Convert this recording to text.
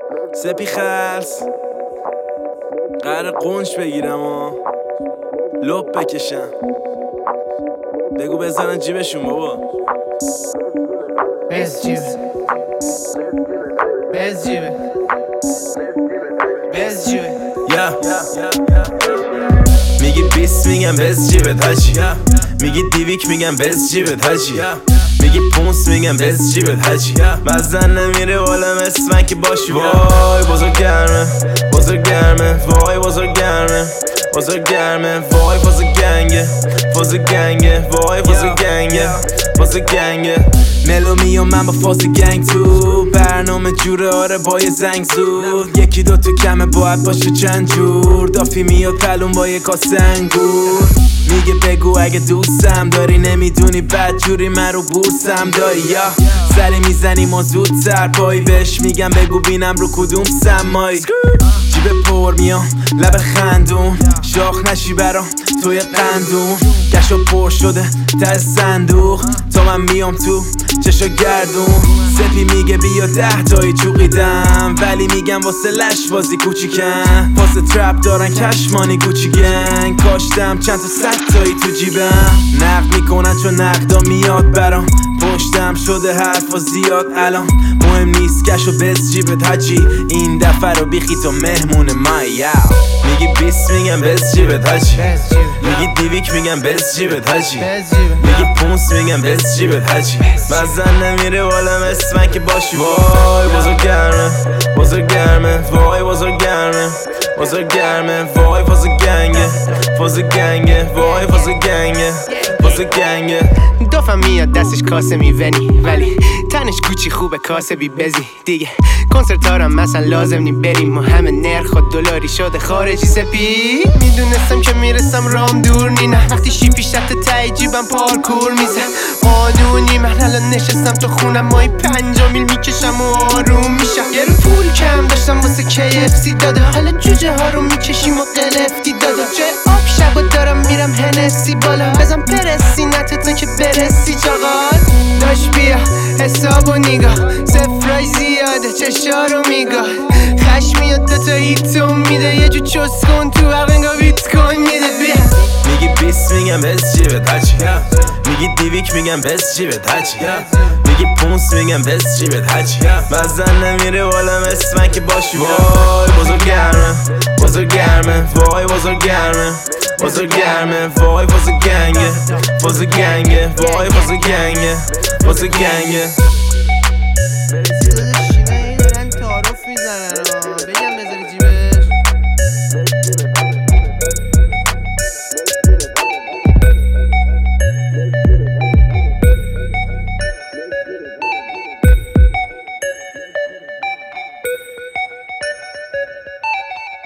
سپی خلص قرار قنش بگیرم و لپ بکشم. بگو بزنن جیبشون بابا. بز جیبه بز جیبه بز جیبه میگی 20 میگم بز جیبت هاجی، میگی دیویک میگم بز جیبت هاجی، میگی 5 میگم بز جیبت هاجی. مزن نمیره والا مثل که باشی. وای بزرگ گرمه بزرگ گرمه، وای بزرگ گرمه بزرگ گرمه، وای فاز گنگه فاز گنگه، وای فاز گنگه فاز گنگه. ملومی و من با فاز گنگ تو برنامه جوره، آره با یه زنگ زود. یکی دو تو کمه باید باشه چند جور. دافی میاد پلون با یه کاسه انگور. میگه بگو اگه دوستم داری، نمیدونی بد جوری من رو بورسم داری. یا سری میزنیم و زودتر پایی بهش میگم بگو بینم رو کدوم سمایی. جیب پر میام لب خندون، شاخ نشی برام توی قندون. گشو پر شده ته صندوق تا من میام تو چشا گردون. سپی میگه بیا 10 تایی چوقیدم، ولی میگم واسه لش بازی کوچیکن. واسه ترپ دارن کشمانی گوچی گنگ، کاشتم چند تا 100 تایی تو جیبم. نقد میکنن چون نقدا میاد برام، پشتم شده حرفا زیاد الان. مهم نیست کشو بز جیبت حاجی، این دفعه رو بیخی تو مهمون مای. میگی 20 میگم بز جیبت حاجی، میگی دیویک میگم بز جیبت حاجی، میگی 5 میگم بز جیبت حاجی. مزن نمیره والا مثل من که باشی. وای بزرگ گرمه بزرگ گرمه، وای بزرگ گرمه بزرگ گرمه، وای فاز گنگه فاز گنگه، وای فاز گنگه فاز گنگه. دوفم میاد دستش کاسه میونی، ولی تنش کوچی خوبه کاسه بی بزی دیگه. کنسرت هارم مثلا لازم نی بریم و همه نرخ و دلاری شده خارجی. سپی میدونستم که میرسم رام دور نی، نه وقتی شیپی شت تای جیبم پارکور میزه. قانونی من الان نشستم تو خونم، مای 5 میل میکشم و آروم میشم. یه رو پول کم داشتم واسه KFC داده، حالا جوجه ها رو میکشیم و قلفتی داده. جای آب شبا دارم میرم هنسی بالا، بزن پرسی نتتون که برسی چاقال. داشت بیا حساب و نگاه، سفرای زیاده چشا رو میگاه. خش میاد دوتا هیتون میده، یه جو چست کن تو انگا بیت کن میده. بیا میگی 20 میگم بز جیبت حاجی، میگی دیویک میگم بز جیبت حاجی، میگی 5 میگم بز جیبت حاجی. مزن نمیره والا مثل من که باشی. وای بزرگ گرمه بزرگ گرمه، وای بزرگ گرمه بزرگ گرمه، وای فاز گنگه فاز گنگه، وای فاز گنگه فاز گنگه.